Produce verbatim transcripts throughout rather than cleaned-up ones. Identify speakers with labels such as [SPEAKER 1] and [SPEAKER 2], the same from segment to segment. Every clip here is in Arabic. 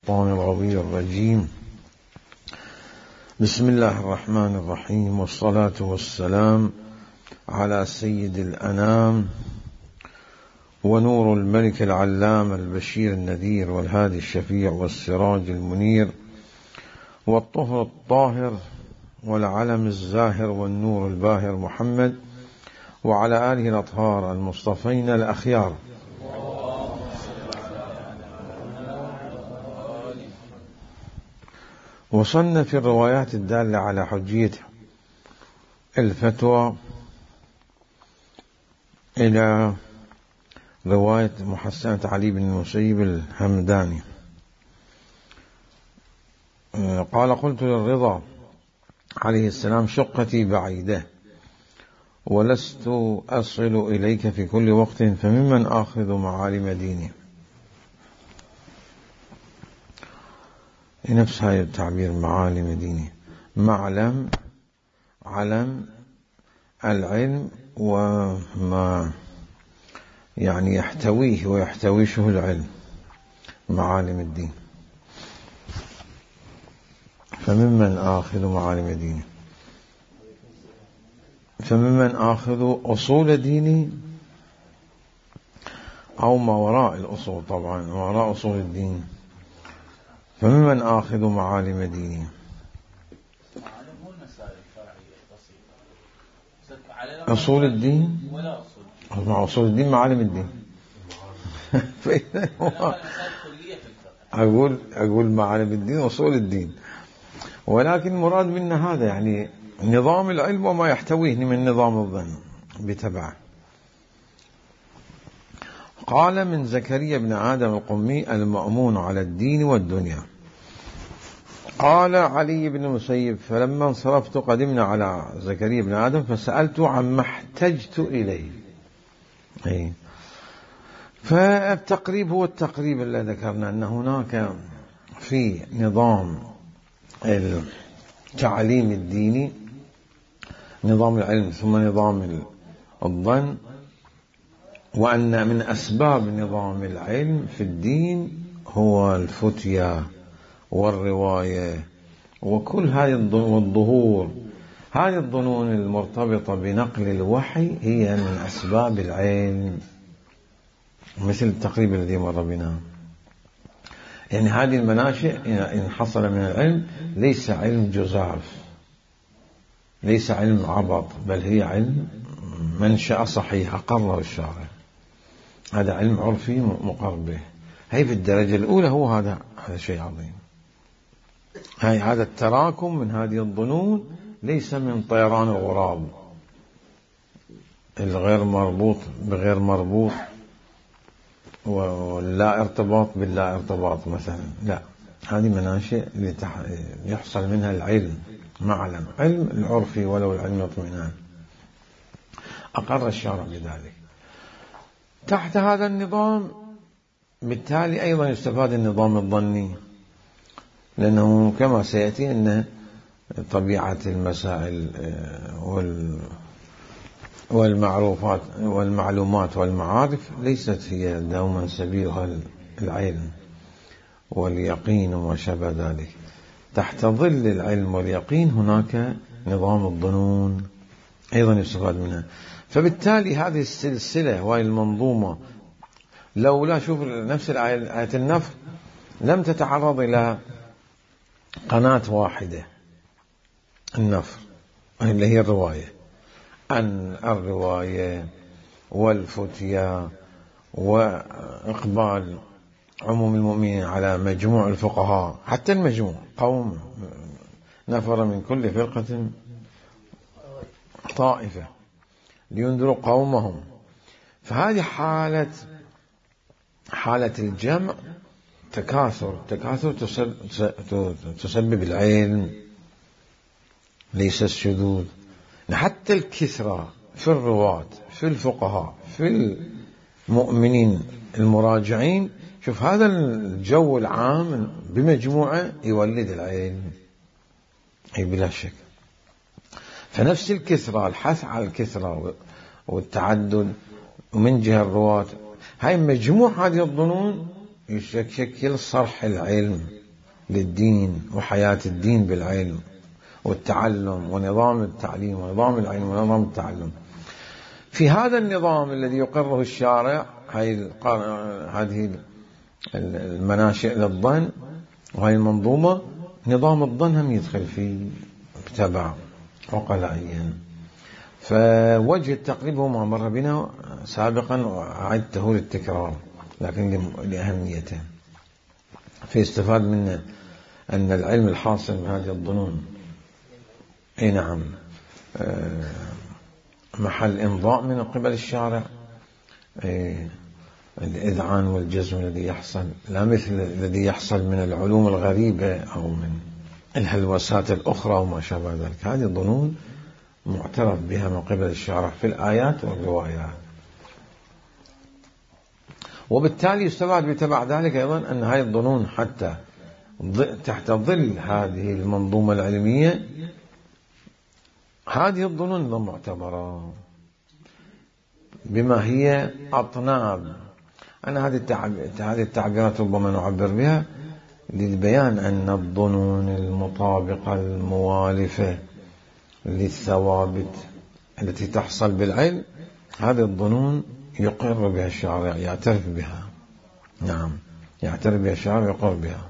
[SPEAKER 1] الشيطان الغوي الرجيم. بسم الله الرحمن الرحيم، والصلاة والسلام على سيد الأنام ونور الملك العلام البشير النذير والهادي الشفيع والسراج المنير والطهر الطاهر والعلم الزاهر والنور الباهر محمد وعلى آله الأطهار المصطفين الأخيار. وصلنا في الروايات الدالة على حجية الفتوى إلى رواية محسنة علي بن المسيب الهمداني. قال: قلت للرضا عليه السلام: شقتي بعيدة ولست أصل إليك في كل وقت، فممن آخذ معالم ديني. نفس هذا التعبير، معالم ديني، معلم، علم، العلم وما يعني يحتويه ويحتويشه العلم، معالم الدين. فممن آخذ معالم ديني، فممن آخذ أصول ديني أو ما وراء الأصول، طبعا ما وراء أصول الدين. فممن آخذ معالم ديني، أصول الدين مع أصول الدين معالم الدين. أقول أقول معالم الدين أصول الدين، ولكن مراد منا هذا يعني نظام العلم وما يحتويه من نظام الظن بتبعه. قال: من زكريا بن آدم القمي المأمون على الدين والدنيا. قال علي بن المسيب: فلما انصرفت قدمنا على زكريا بن آدم فسألت عما احتجت إليه. أي فالتقريب هو التقريب الذي ذكرنا، أن هناك في نظام التعليم الديني نظام العلم ثم نظام الظن، وأن من أسباب نظام العلم في الدين هو الفتيا والرواية وكل هذه الظهور. هذه الظنون المرتبطة بنقل الوحي هي من أسباب العلم، مثل التقريب الذي مر بنا. يعني هذه المناشئ إن حصل من العلم ليس علم جزاف، ليس علم عبط، بل هي علم منشأ صحيح قرر الشارع. هذا علم عرفي مقر به. هي في الدرجة الأولى هو هذا هذا شيء عظيم. هاي هذا التراكم من هذه الظنون ليس من طيران الغراب الغير مربوط بغير مربوط ولا ارتباط باللا ارتباط مثلا، لا، هذه مناشئ يحصل منها العلم، معلم علم العرفي ولو العلم الاطمئنان. أقر الشارع بذلك. تحت هذا النظام بالتالي أيضا يستفاد النظام الظني، لأنه كما سيأتي أن طبيعة المسائل والمعروفات والمعلومات والمعارف ليست هي دوما سبيلها العلم واليقين وما شابه ذلك. تحت ظل العلم واليقين هناك نظام الظنون أيضا يستفاد منها. فبالتالي هذه السلسلة وهي المنظومة لو لا شوف نفس آية النفر لم تتعرض إلى قناة واحدة، النفر اللي هي الرواية، أن الرواية والفتيا وإقبال عموم المؤمنين على مجموع الفقهاء، حتى المجموع قوم نفر من كل فرقة طائفة لينذروا قومهم. فهذه حالة حالة الجمع تكاثر تكاثر تسبب العلم ليس الشذوذ. حتى الكثرة في الرواة في الفقهاء في المؤمنين المراجعين، شوف هذا الجو العام بمجموعة يولد العلم، أي بلا شك. فنفس الكثرة، الحث على الكثرة والتعدد ومن جهة الرواة، هاي مجموع هذه الظنون يشكل صرح العلم للدين وحياة الدين بالعلم والتعلم ونظام التعليم ونظام العلم ونظام التعلم. في هذا النظام الذي يقره الشارع، هذه المناشئ للظن وهي المنظومة، نظام الظن هم يدخل فيه بتبع عقلائيا. فوجه التقريب هو ما مر بنا سابقا وأعدته للتكرار لكن لأهميته. فيستفاد منه أن العلم الحاصل من هذه الظنون أي نعم محل إمضاء من قبل الشارع، الإذعان والجزم الذي يحصل لا مثل الذي يحصل من العلوم الغريبة أو من الهلوسات الأخرى وما شابه ذلك. هذه الظنون معترف بها من قبل الشارع في الآيات والروايات. وبالتالي يستفاد بتبع ذلك أيضا أن هذه الظنون حتى تحت ظل هذه المنظومة العلمية، هذه الظنون معتبرة بما هي أطناب. أنا هذه التعبيرات ربما نعبر بها للبيان أن الظنون المطابقة الموالفة للثوابت التي تحصل بالعلم، هذه الظنون يقر بها الشارع، يعترف بها. نعم يعترف بها الشارع، يقر بها.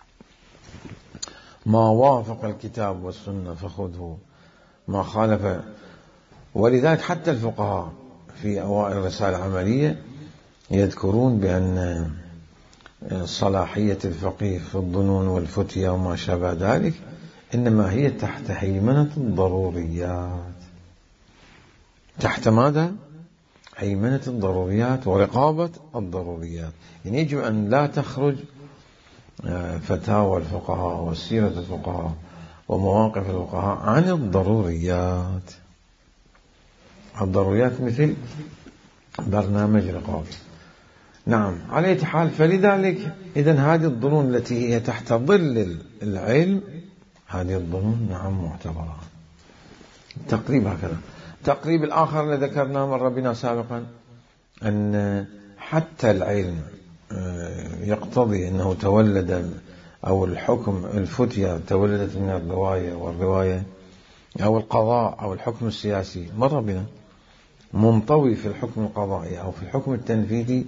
[SPEAKER 1] ما وافق الكتاب والسنة فخذه، ما خالف. ولذلك حتى الفقهاء في أوائل الرسالة العملية يذكرون بأن صلاحية الفقيه في الظنون والفتية وما شابه ذلك إنما هي تحت هيمنة الضروريات. تحت ماذا؟ هيمنة الضروريات ورقابة الضروريات. يعني يجب أن لا تخرج فتاوى الفقهاء وسيرة الفقهاء ومواقف الفقهاء عن الضروريات. الضروريات مثل برنامج رقابي. نعم على أي حال. فلذلك إذن هذه الظنون التي هي تحت ظل العلم، هذه الظنون نعم معتبرة. تقريب هكذا. تقريب الآخر الذي ذكرناه مر بنا سابقا أن حتى العلم يقتضي أنه تولد، أو الحكم الفتية تولدت من الرواية، والرواية أو القضاء أو الحكم السياسي مر بنا منطوي في الحكم القضائي أو في الحكم التنفيذي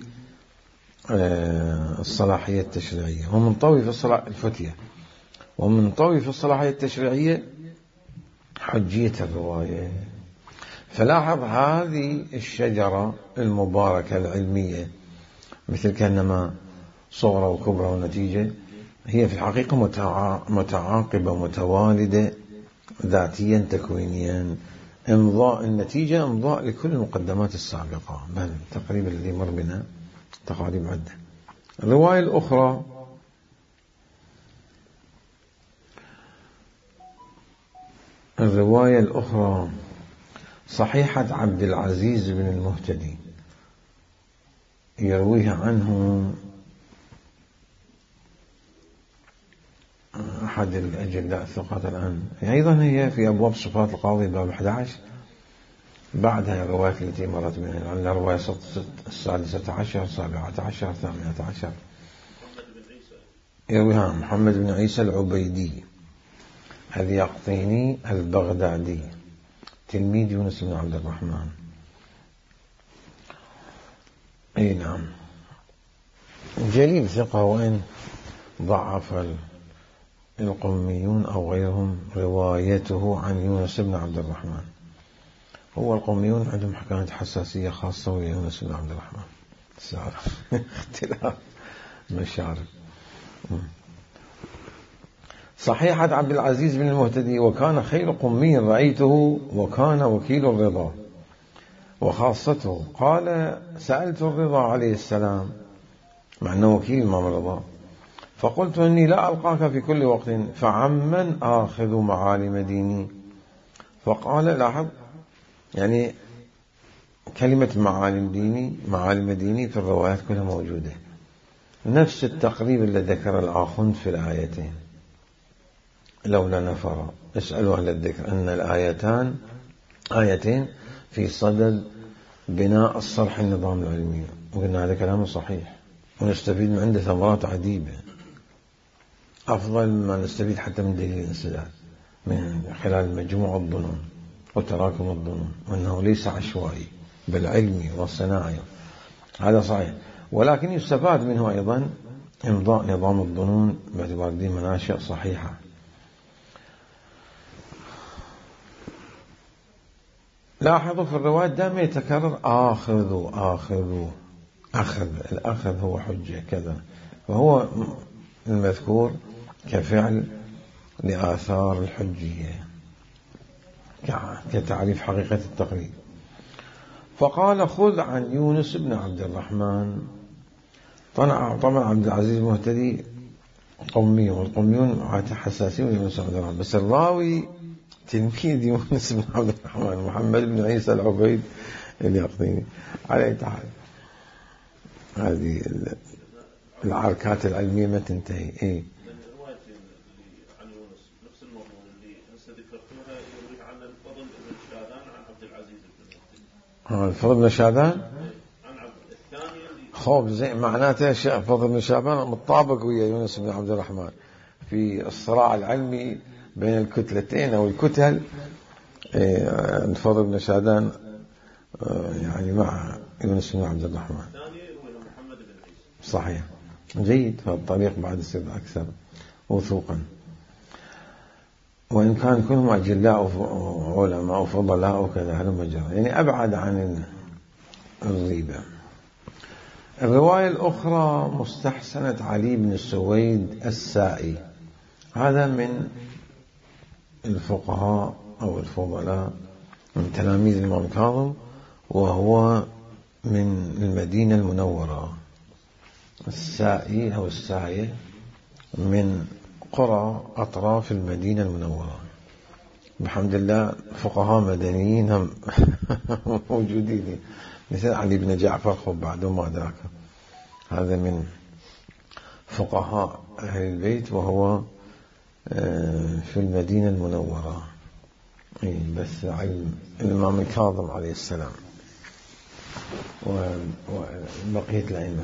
[SPEAKER 1] الصلاحية التشريعية، ومنطوي في الصلاح الفتية، ومنطوي في الصلاحية التشريعية حجية الرواية. فلاحظ هذه الشجرة المباركة العلمية مثل كأنما صغرى وكبرى ونتيجة، هي في الحقيقة متعاقبة متوالدة ذاتيا تكوينيا. امضاء النتيجة امضاء لكل المقدمات السابقة. بل تقريبا الذي مر بنا تقاريب عدة. الرواية الأخرى الرواية الأخرى صحيحة عبد العزيز بن المهتدي، يرويها عنه أحد الأجلاء الثقات الآن. أيضا هي في أبواب صفات القاضي باب أحد عشر، بعدها الروايات التي مرت بنا عن الرواية السادسة عشر، السابعة عشر، الثامنة عشر. يرويها محمد بن عيسى العبيدي اليقطيني البغدادي تلميذ يونس بن عبد الرحمن. أي نعم جليل ثقة، وإن ضعف القوميون أو غيرهم روايته عن يونس بن عبد الرحمن. هو القوميون عندهم حكاية حساسية خاصة ويونس بن عبد الرحمن اختلاف مشاعر. صحيحة عبد العزيز بن المهتدي، وكان خير قمي رأيته، وكان وكيل الرضا وخاصته. قال سألت الرضا عليه السلام، مع أنه وكيل الإمام الرضا، فقلت إني لا ألقاك في كل وقت، فعمن آخذ معالم ديني؟ فقال لاحظ يعني كلمة معالم ديني، معالم ديني في الروايات كلها موجودة. نفس التقريب الذي ذكر الآخوند في الآيتين. لولا نفر اسألوا أهل الذكر أن الآيتان آيتين في صدد بناء الصرح النظام العلمي، وقلنا هذا كلام صحيح ونستفيد من عنده ثمرات عديدة أفضل مما نستفيد حتى من دليل الانسداد من خلال مجموع الظنون وتراكم الظنون، وأنه ليس عشوائي بل علمي وصناعي. هذا صحيح، ولكن يستفاد منه أيضا إمضاء نظام الظنون باعتبار دي مناشئ صحيحة. لاحظوا في الرواية دائما يتكرر آخذوا آخذوا أخذ، الأخذ هو حجة كذا، فهو المذكور كفعل لآثار الحجية كتعريف حقيقة التقليد. فقال خذ عن يونس بن عبد الرحمن. طبعا عبد العزيز المهتدي قومي، والقوميون حساسين ليونس بن عبد الرحمن، بس الراوي تلميذ يونس بن عبد الرحمن محمد بن عيسى العبيد اليقطيني. على تعال هذه العركات العلمية ما تنتهي. إيه
[SPEAKER 2] الرواية عن يونس نفس الموضوع اللي هسه ذكرتوها، يروي عن الفضل بن شاذان عن عبد العزيز بن
[SPEAKER 1] ها الفضل بن شاذان
[SPEAKER 2] عن عبد الثاني
[SPEAKER 1] خوف زي معناته الفضل بن شاذان متطابق ويا يونس بن عبد الرحمن في الصراع العلمي بين الكتلتين أو الكتل. الفضل بن شاذان يعني مع يونس بن عبد الرحمن. صحيح، جيد، فالطريق بعد يصير أكثر وثوقا، وإن كان كلهم أجلاء وعلماء وفضلاء وكذا هذا مجرى، يعني أبعد عن الغيبة. الرواية الأخرى مستحسنة علي بن سويد السائي، هذا من الفقهاء أو الفضلاء من تلاميذ الإمام كاظم، وهو من المدينة المنورة. السائي أو الساية من قرى أطراف المدينة المنورة. بحمد الله فقهاء مدنيين هم موجودين، مثل علي بن جعفر خب بعده ما ذاك، هذا من فقهاء أهل البيت وهو في المدينة المنورة، بس علم الإمام الكاظم عليه السلام وبقية الأئمة.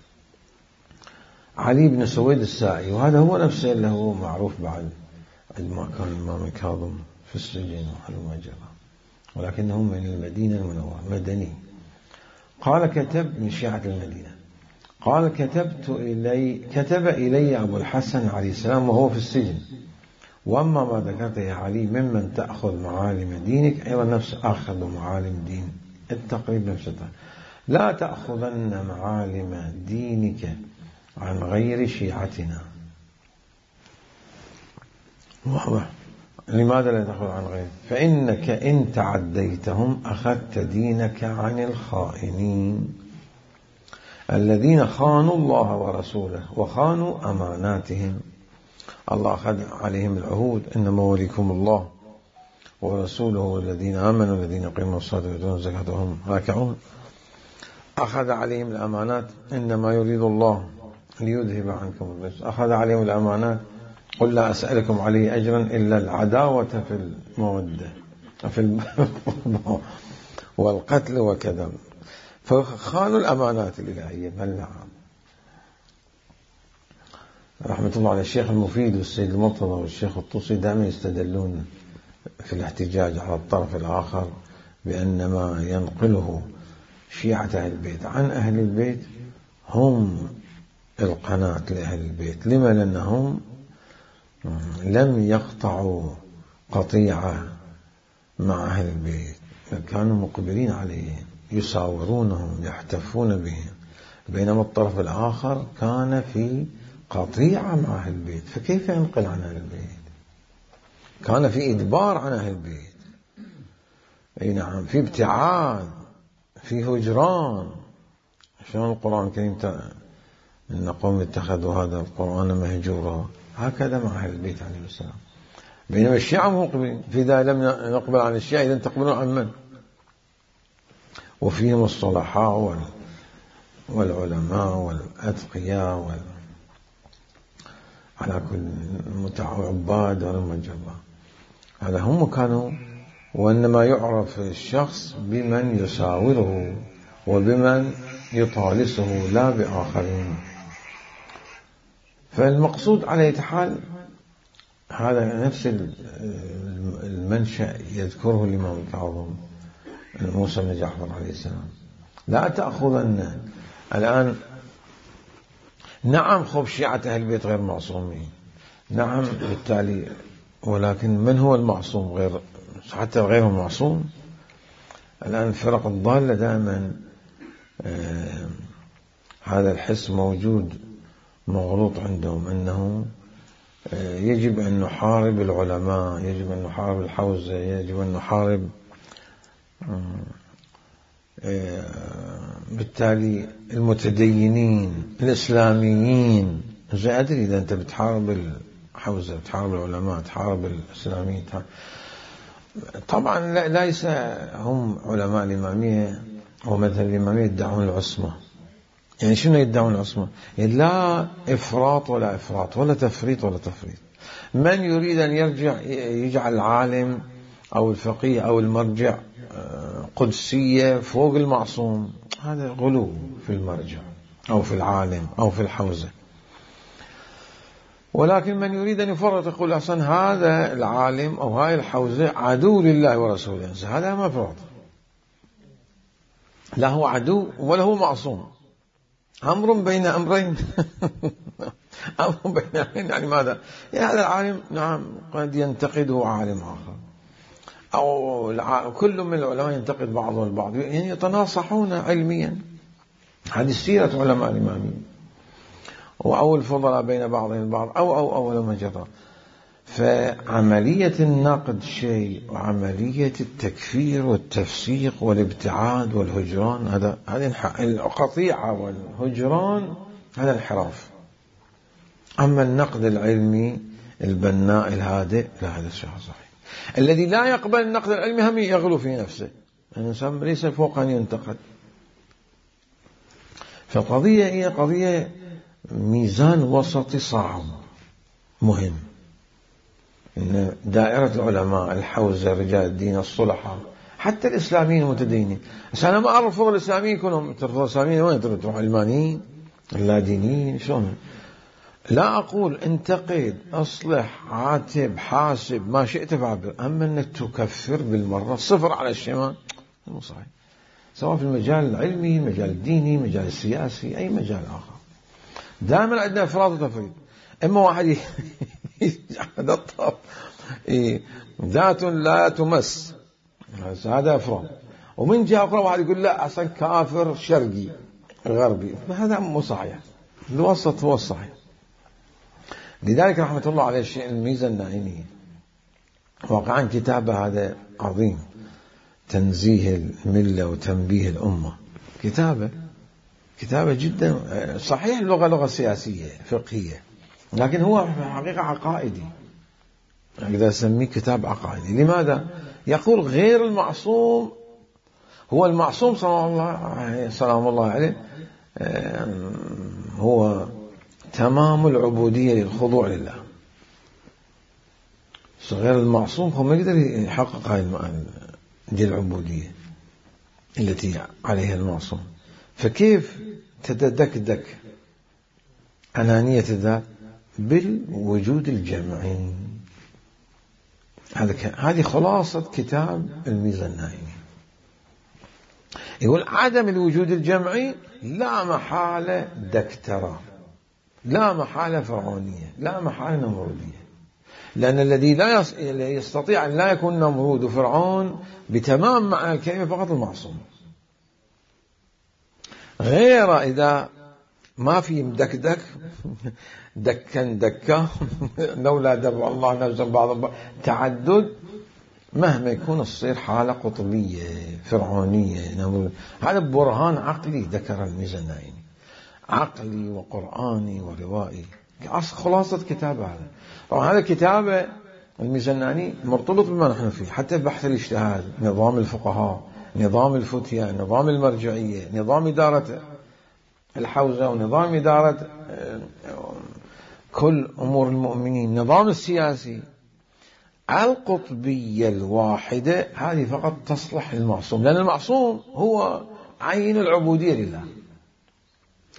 [SPEAKER 1] علي بن سويد السائي، وهذا هو نفسه اللي هو معروف بعد عندما كان الإمام الكاظم في السجن والمجرى، ولكنه من المدينة المنورة مدني. قال كتب من شيعة المدينة، قال كتبت إلي كتب إلي أبو الحسن عليه السلام وهو في السجن، وأما ما ذكرت يا علي ممن تأخذ معالم دينك، أيضا نفس أخذ معالم دين التقريب نفسه، لا تأخذن معالم دينك عن غير شيعتنا. واضح، لماذا لا تأخذ عن غير؟ فإنك إن تعديتهم أخذت دينك عن الخائنين الذين خانوا الله ورسوله وخانوا أماناتهم. الله أخذ عليهم العهود، إنما وليكم الله ورسوله والذين آمنوا الذين يقيمون الصلاة ويؤتون الزكاة وهم راكعون. أخذ عليهم الأمانات، إنما يريد الله ليذهب عنكم الرجس. أخذ عليهم الأمانات، قل لا أسألكم عليه أجرا إلا العداوة في المودة في والقتل وكذا، فخانوا الأمانات الإلهية. بل نعم، رحمة الله على الشيخ المفيد والسيد المرتضى والشيخ الطوسي دائما يستدلون في الاحتجاج على الطرف الآخر بأن ما ينقله شيعة أهل البيت عن أهل البيت هم القناة لأهل البيت. لما؟ لأنهم لم يقطعوا قطيعة مع أهل البيت، كانوا مقبلين عليهم يساورونهم يحتفون بهم، بينما الطرف الآخر كان في قطيعة مع أهل البيت، فكيف ينقل عن أهل البيت؟ كان في إدبار عن أهل البيت، أي نعم، في ابتعاد، في هجران. شلون القرآن الكريم إن قوم اتخذوا هذا القرآن مهجورا، هكذا مع أهل البيت عليه السلام. بينما الشيعة مقبلين، في ذا لم نقبل عن الشيعة إذا تقبلون عن من؟ وفيهم الصلحاء والعلماء والأتقياء وال... على كل متعباد والمجرى، هذا هم كانوا. وإنما يعرف الشخص بمن يساوره وبمن يطالسه لا بآخرين. فالمقصود على أي حال هذا نفس المنشأ يذكره الإمام الكاظم موسى بن جعفر عليه السلام. لا تأخذن الآن، نعم خب شيعة أهل البيت غير معصومين، نعم بالتالي، ولكن من هو المعصوم غير حتى غيرهم معصوم؟ الآن الفرق الضالة دائما آه هذا الحس موجود مغلوط عندهم، أنه آه يجب أن نحارب العلماء، يجب أن نحارب الحوزة، يجب أن نحارب آه آه بالتالي المتدينين الإسلاميين. زي أدري إذا أنت بتحارب الحوزة، بتحارب العلماء، تحارب الإسلاميين، طبعا ليس هم علماء الإمامية ومذهب الإمامية يدعون العصمة. يعني شنو يدعون العصمة؟ يعني لا إفراط ولا إفراط ولا تفريط ولا تفريط. من يريد أن يرجع يجعل العالم أو الفقيه أو المرجع قدسية فوق المعصوم، هذا غلو في المرجع أو في العالم أو في الحوزة. ولكن من يريد أن يفرط يقول أصلا هذا العالم أو هاي الحوزة عدو لله ورسوله، هذا مفروض، لا هو عدو ولا هو معصوم، أمر بين أمرين أمر بين أمرين. يعني ماذا؟ يعني هذا العالم نعم قد ينتقده عالم آخر، أو كل من العلماء ينتقد بعضهم البعض، يعني يتناصحون علميا. هذه سيرة علماء الإمامية، أو الفضلاء بين بعضهم البعض، أو أو أو لما جرى. فعملية النقد شيء، وعملية التكفير والتفسيق والابتعاد والهجران هذا هذا القطيعة والهجران هذا انحراف. أما النقد العلمي البناء الهادئ لا، هذا الشيء صحيح. الذي لا يقبل النقد العلمي هم يغلو في نفسه، الإنسان ليس فوق أن ينتقد. فالقضية هي قضية ميزان وسطي صعب مهم، إن دائرة العلماء الحوزة رجال الدين الصلحاء حتى الإسلاميين المتدينين. بس أنا ما أرفض الإسلاميين كلهم، ترفض الإسلاميين وين تروح؟ علمانيين لا دينيين شلون؟ لا أقول انتقد، أصلح، عاتب، حاسب، ما شئت فعبر، أما أنك تكفر بالمرة صفر على الشمال مو صحيح، سواء في المجال العلمي، المجال الديني، المجال السياسي، أي مجال آخر. دائما عندنا إفراط وتفريط. إما واحد هذا الطرف ذات لا تمس، هذا إفراط، ومن جهة أخرى واحد يقول لا أصلا كافر شرقي غربي، هذا مو صحيح. الوسط هو الصحيح. لذلك رحمة الله عليه الشيخ الميزة النائمي واقعا كتابه هذا عظيم، تنزيه الملة وتنبيه الأمة، كتابه كتابه جدا صحيح. اللغة لغة سياسية فقهية، لكن هو في الحقيقة عقائدي، أقدر أسميه كتاب عقائدي. لماذا؟ يقول غير المعصوم هو المعصوم صلى الله سلام الله عليه هو تمام العبودية للخضوع لله. غير المعصوم هو ما يقدر يحقق هاي دي العبودية التي عليها المعصوم. فكيف تتدكدك أنانية الذات؟ بالوجود الجمعي. هذه خلاصة كتاب الميزة النائمي. يقول عدم الوجود الجمعي لا محالة دكترة، لا محالة فرعونية، لا محالة نمرودية. لأن الذي لا يستطيع أن لا يكون نمرود وفرعون بتمام معنى الكلمة فقط المعصوم. غير إذا ما في مدكدك دكا دكا لولا دفع الله نفسا بعض تعدد، مهما يكون الصير حالة قطبية فرعونية. هذا برهان عقلي ذكر الميزة النائمي، عقلي وقرآني وروائي، خلاصة كتاب هذا. طبعا هذا كتاب الميزة النائمي مرتبط بما نحن فيه، حتى بحث الاجتهاد، نظام الفقهاء، نظام الفتية، نظام المرجعية، نظام إدارة الحوزة، ونظام إدارة كل أمور المؤمنين، نظام السياسي. القطبية الواحدة هذه فقط تصلح للمعصوم، لأن المعصوم هو عين العبودية لله،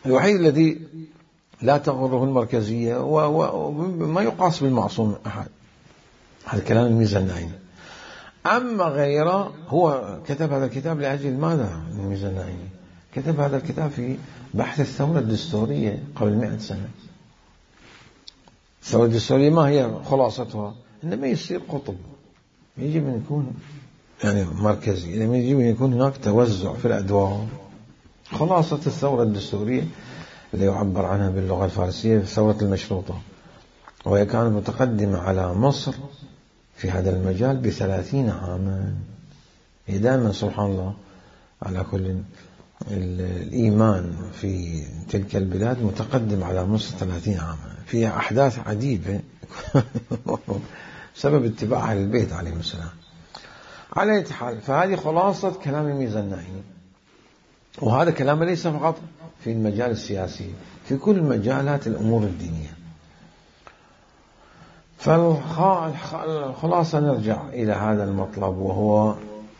[SPEAKER 1] الوحيد الذي لا تغره المركزية وما يقاس بالمعصوم أحد، هذا كلام الميزانعيني. أما غيره هو كتب هذا الكتاب لأجل ماذا؟ الميزانعيني كتب هذا الكتاب في بحث الثورة الدستورية قبل مئة سنة. الثورة الدستورية ما هي خلاصتها؟ إنما يصير قطب، يجب أن يكون يعني مركزي، لما يجب أن يكون هناك توزع في الأدوار. خلاصة الثورة الدستورية اللي يعبر عنها باللغة الفارسية ثورة المشروطة، وهي كانت متقدمة على مصر في هذا المجال بثلاثين عاما. دائما سبحان الله على كل الإيمان في تلك البلاد متقدم على مصر ثلاثين عاما، فيها أحداث عجيبة سبب اتباعها للبيت عليه السلام. على أي حال، فهذه خلاصة كلام الميزانعيني، وهذا كلام ليس فقط في المجال السياسي، في كل مجالات الأمور الدينية. فالخلاصة نرجع إلى هذا المطلب، وهو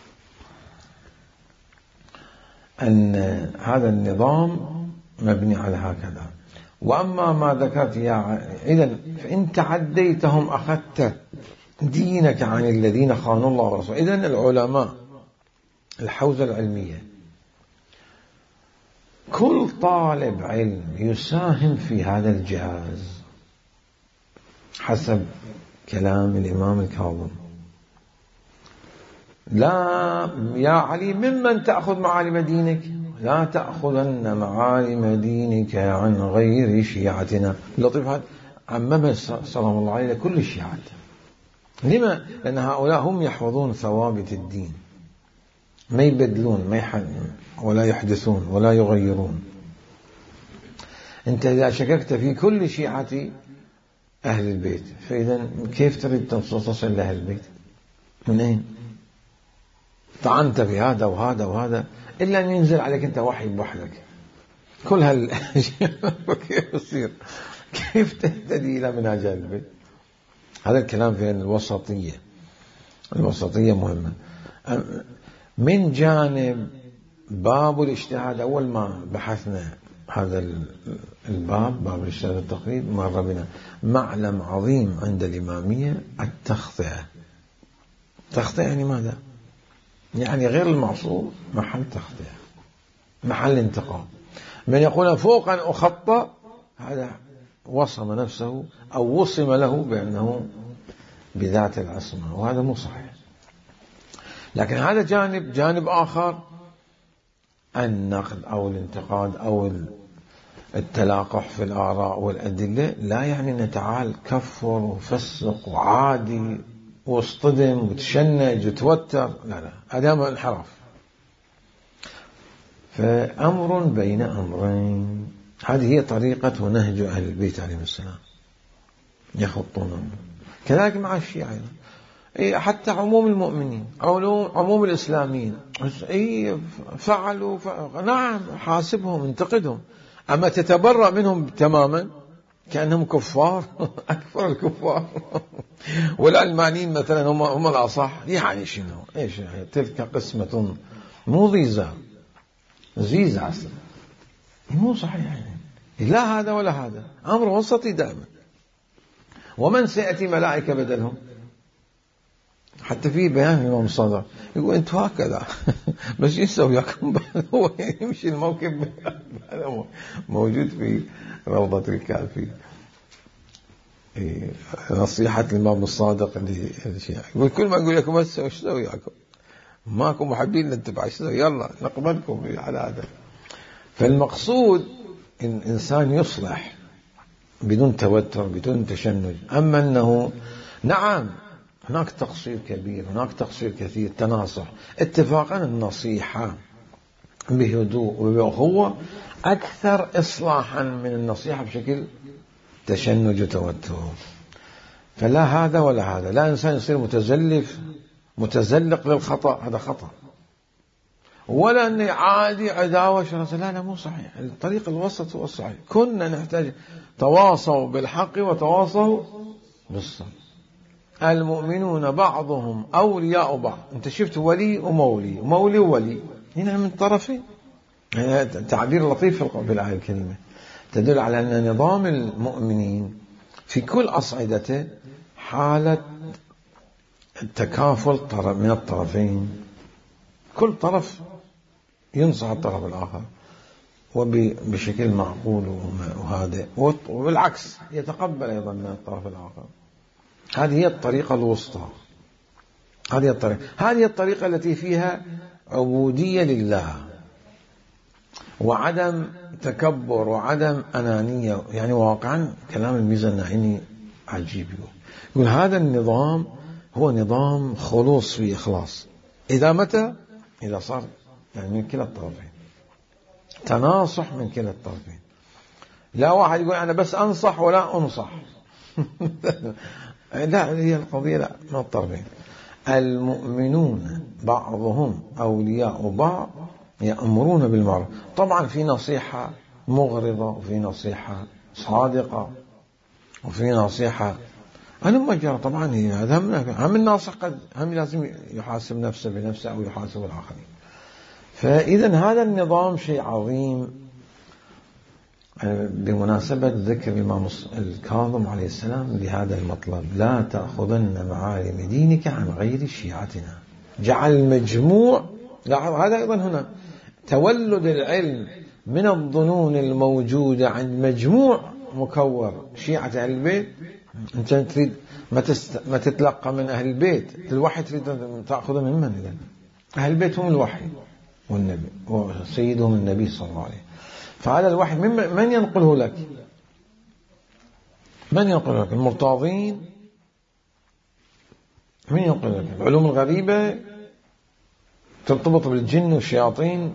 [SPEAKER 1] أن هذا النظام مبني على هكذا. وأما ما ذكرت يا إذن فإن تعديتهم أخذت دينك عن الذين خانوا الله ورسوله. إذن العلماء الحوزة العلمية كل طالب علم يساهم في هذا الجهاز حسب كلام الإمام الكاظم. لا يا علي ممن تأخذ معالم دينك؟ لا تأخذن معالم دينك عن غير شيعتنا. لطيف هذا عمم سلام الله عليه كل الشيعات. لما؟ لأن هؤلاء هم يحفظون ثوابت الدين، ما يبدلون، ما يحنون ولا يحدثون ولا يغيرون. أنت إذا شككت في كل شيعة أهل البيت، فإذا كيف تريد تصل لأهل البيت؟ من أين؟ طعنت في هذا وهذا وهذا، إلا أن ينزل عليك أنت وحي بوحدك. كل هالأشياء كيف يصير؟ كيف تهتدي إلى منهج أهل البيت؟ هذا الكلام في الوسطية. الوسطية مهمة. من جانب باب الاجتهاد، أول ما بحثنا هذا الباب باب الاجتهاد والتقليد مر بنا معلم عظيم عند الإمامية التخطئة. تخطئة يعني ماذا؟ يعني غير المعصوم محل تخطئة، محل انتقاد. من يقول فوق أن أخطأ هذا وصم نفسه أو وصم له بأنه بذات العصمة، وهذا مو صحيح. لكن هذا جانب. جانب آخر النقد أو الانتقاد أو التلاقح في الآراء والأدلة لا يعني أن تعال كفر وفسق وعادي واصطدم وتشنج وتوتر، لا لا، هذا انحراف. فأمر بين أمرين، هذه هي طريقة ونهج أهل البيت عليهم السلام يخطون. كذلك مع الشيعة حتى عموم المؤمنين، عموم الإسلاميين فعلوا ف... نعم حاسبهم انتقدهم، أما تتبرأ منهم تماما كأنهم كفار أكثر الكفار. والعلمانيين مثلا هم هم الأصح، يعني شنو؟ إيش يعني؟ تلك قسمة مو ضيزة زيزة أصلا، مو صحيح يعني. لا هذا ولا هذا، أمر وسطي دائما. ومن سيأتي ملائكة بدلهم؟ حتى في بيان الإمام الصادق يقول أنتوا هكذا بس يسوي وياكم، هو يمشي الموكب. موجود في روضة الكافي نصيحة الإمام الصادق للشيعة، يقول كل ما أقول لكم بس وش سوي وياكم؟ ماكم محبين نتبع، ايش سوي؟ يلا نقبلكم على هذا. فالمقصود إن إنسان يصلح بدون توتر بدون تشنج. أما أنه نعم هناك تقصير كبير، هناك تقصير كثير، تناصح، اتفاقا النصيحة بهدوء وبأخوة أكثر إصلاحا من النصيحة بشكل تشنج وتوتر. فلا هذا ولا هذا، لا إنسان يصير متزلف متزلق للخطأ، هذا خطأ، ولا أن عادي عداوة شرسة، لا لا مو صحيح. الطريق الوسط هو الصحيح. كنا نحتاج تواصوا بالحق وتواصوا بالصبر. المؤمنون بعضهم أولياء بعض. أنت شفت ولي ومولي، ومولي وولي، هنا من طرفين. تعبير لطيف في الآية الكريمة تدل على أن نظام المؤمنين في كل أصعدته حالة تكافل من الطرفين، كل طرف ينصح الطرف الآخر وبشكل معقول وهذا، وبالعكس يتقبل أيضا من الطرف الآخر. هذه هي الطريقة الوسطى، هذه الطريقة هذه الطريقة التي فيها عبودية لله وعدم تكبر وعدم أنانية. يعني واقعا كلام الميزان الناعيني عجيب، يقول هذا النظام هو نظام خلوص في إخلاص. إذا متى؟ إذا صار يعني من كلا الطرفين، تناصح من كلا الطرفين. لا واحد يقول أنا بس أنصح ولا أنصح لا، هي القضية لا، من الطرفين. المؤمنون بعضهم أولياء بعض يأمرون بالمعروف. طبعا في نصيحة مغرضة وفي نصيحة صادقة وفي نصيحة أنا مجرى. طبعا هي هذا هم الناصح قد هم لازم يحاسب نفسه بنفسه أو يحاسب الآخرين. فإذا هذا النظام شيء عظيم. بمناسبة ذكر الإمام الكاظم عليه السلام لهذا المطلب، لا تأخذن معالم دينك عن غير شيعتنا، جعل المجموع. لاحظ هذا أيضا هنا تولد العلم من الظنون الموجودة عند مجموع مكور شيعة أهل البيت. أنت تريد ما, تست... ما تتلقى من أهل البيت الوحي، تريد تأخذه من من؟ إذن أهل البيت هم الوحي والنبي وسيدهم النبي صلى الله عليه وسلم. فهذا الوحي من, من ينقله لك؟ من ينقله لك؟ المرتاضين؟ من ينقله لك؟ العلوم الغريبة ترتبط بالجن والشياطين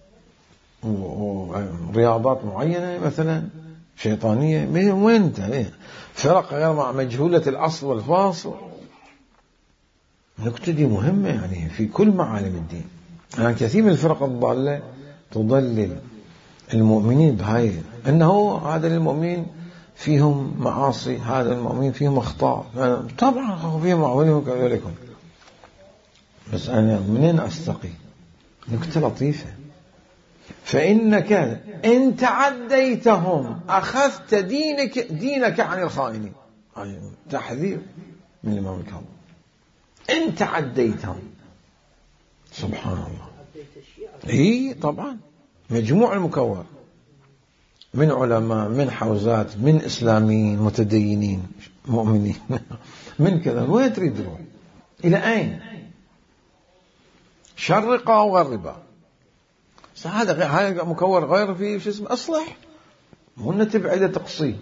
[SPEAKER 1] ورياضات معينة مثلا شيطانية، وين انت؟ فرق غير مع مجهولة الأصل والفاصل. النكتة دي مهمة يعني في كل معالم الدين. يعني كثير من الفرق الضالة تضلل المؤمنين بهاي، أنه هذا المؤمن فيهم معاصي، هذا المؤمن فيهم أخطاء. طبعا فيهم معولهم كذلكم، بس أنا منين أستقي؟ نكتة لطيفة. فإنك إن تعديتهم أخذت دينك دينك عن الخائنين. تحذير من الإمام الكاظم. إن تعديتهم، سبحان الله. إيه طبعا مجموع المكون من علماء، من حوزات، من إسلاميين متدينين مؤمنين من كذا. وين تريد تروح؟ إلى أين؟ شرق أو غربا. هذا هذا مكون غير فيه شو اسمه أصلح، مو تبعد تقصي.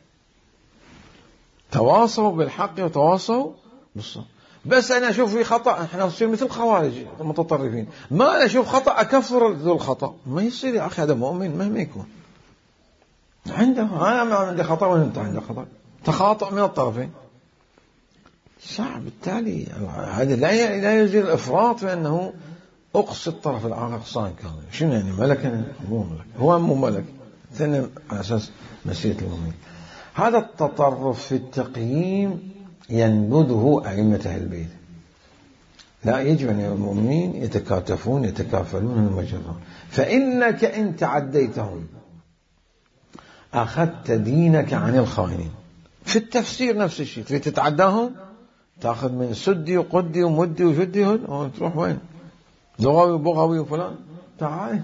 [SPEAKER 1] تواصوا بالحق وتواصوا بالصبر. بس أنا أشوف في خطأ، إحنا نصير مثل خوارج متطرفين، ما أنا أشوف خطأ أكفر ذو الخطأ. ما يصير يا أخي، هذا مؤمن مهما يكون عنده، أنا ما عندي خطأ وأنت عندك خطأ، تخاطئ من الطرفين صعب. بالتالي هذا لا لا يزيل الإفراط في أنه أقصي الطرف الآخر صان كامل. شنو يعني ملك؟ مو ملك، هو مو ملك ثاني على أساس مسيرة المؤمن. هذا التطرف في التقييم ينبذه أئمة أهل البيت. لا، يجب أن المؤمنين يتكاتفون يتكافلون المجرة. فإنك إن تعديتهم أخذت دينك عن الخائنين. في التفسير نفس الشيء، تريد تتعداهم تأخذ من سدي وقدي ومدي وجدي وتروح وين؟ لغوي وبغوي وفلان. تعال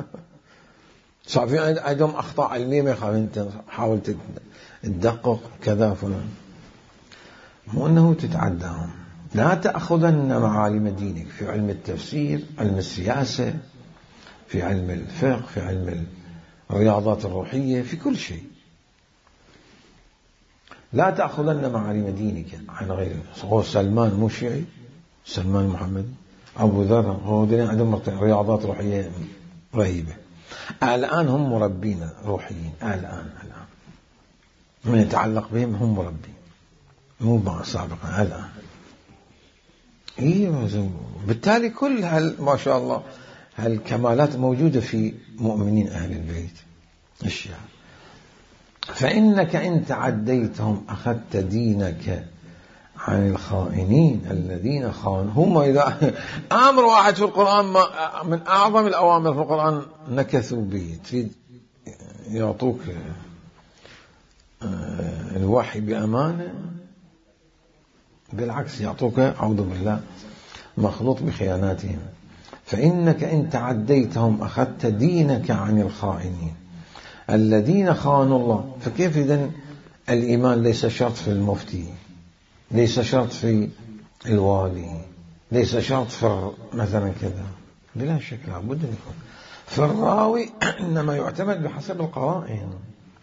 [SPEAKER 1] صار عندهم أخطاء علمية، ما يخاف أنت حاول تدقق كذا فلان. مو أنه تتعداهم. لا تأخذن معالم دينك في علم التفسير، علم السياسة، في علم الفقه، في علم الرياضات الروحية، في كل شيء. لا تأخذن معالم دينك عن غيره. هو سلمان مو شيعي، سلمان محمد، أبو ذر هو عندهم رياضات روحية رهيبة. الآن هم مربين روحيين، الآن الآن من يتعلق بهم هم مربين، مو مع سابقا الآن. إيه، بالتالي كل هال ما شاء الله هالكمالات موجودة في مؤمنين أهل البيت الشيعة. فإنك إن تعديتهم أخذت دينك عن الخائنين الذين خانوا. هم إذا أمر واحد في القرآن من أعظم الأوامر في القرآن نكثوا به، تريد يعطوك الوحي بأمانة، بالعكس يعطوك أعوذ بالله مخلوط بخياناتهم. فإنك إن تعديتهم أخذت دينك عن الخائنين الذين خانوا الله. فكيف إذن الإيمان ليس شرط في المفتي، ليس شرط في الوالي، ليس شرط في مثلا كذا، بلا شك لابد أن يكون في الراوي، إنما يعتمد بحسب القرائن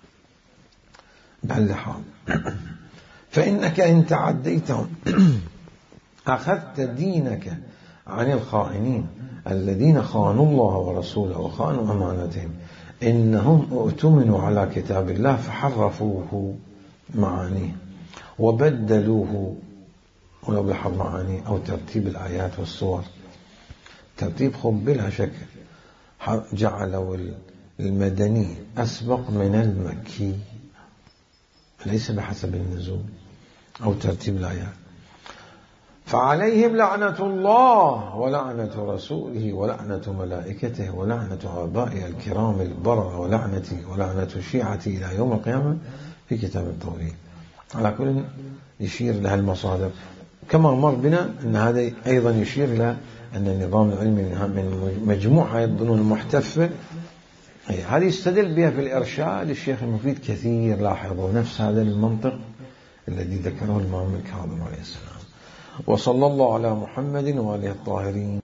[SPEAKER 1] باللحاظ. فإنك إن تعديتهم أخذت دينك عن الخائنين الذين خانوا الله ورسوله وخانوا أمانتهم إنهم اؤتمنوا على كتاب الله فحرفوه معانيه وبدلوه، ولو بحر معانيه أو ترتيب الآيات والصور. ترتيب خب بلا شك جعلوا المدني أسبق من المكي، ليس بحسب النزول أو ترتيب الآيات. فعليهم لعنة الله ولعنة رسوله ولعنة ملائكته ولعنة آبائه الكرام البررة ولعنتي ولعنة شيعتي إلى يوم القيامة في كتاب التوحيد. على كل يشير لها المصادر، كما مر بنا أن هذا أيضا يشير إلى أن النظام العلمي من مجموعة الظنون المحتفة هذه يستدل بها في الإرشاد الشيخ المفيد كثير. لاحظوا نفس هذا المنطق الذي ذكره الإمام الكاظم عليه السلام. وصلى الله على محمد وآله الطاهرين.